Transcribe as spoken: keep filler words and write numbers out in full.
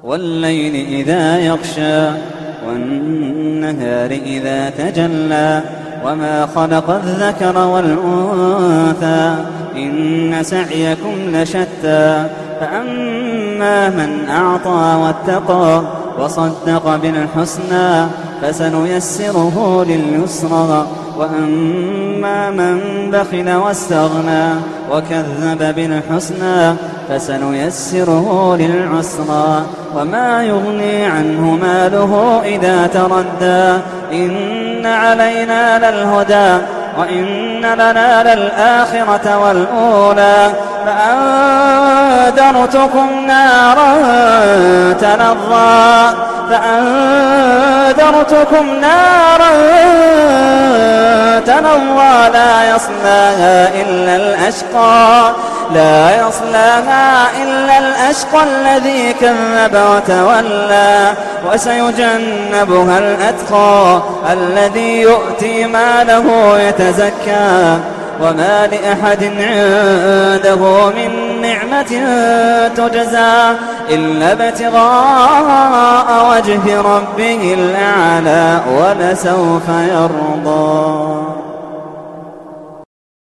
والليل إذا يغشى والنهار إذا تجلى وما خلق الذكر والأنثى إن سعيكم لشتى فأما من أعطى واتقى وصدق بالحسنى فسنيسره لليسرى وأما من بخل واستغنى وكذب بالحسنى فسنيسره للعسرى وما يغني عنه ماله إذا تردى إن علينا للهدى وإن لنا للآخرة والأولى فأنذرتكم نارا تلظى فأنذرتكم نارا تلظى لا يصلاها إلا الأشقى لا يصلاها إلا الأشقى الذي كذب وتولى وسيجنبها الأتقى الذي يؤتي ماله يتزكى وما لأحد عنده من نعمة تجزى إلا ابتغاء وجه ربه الأعلى ولسوف يرضى.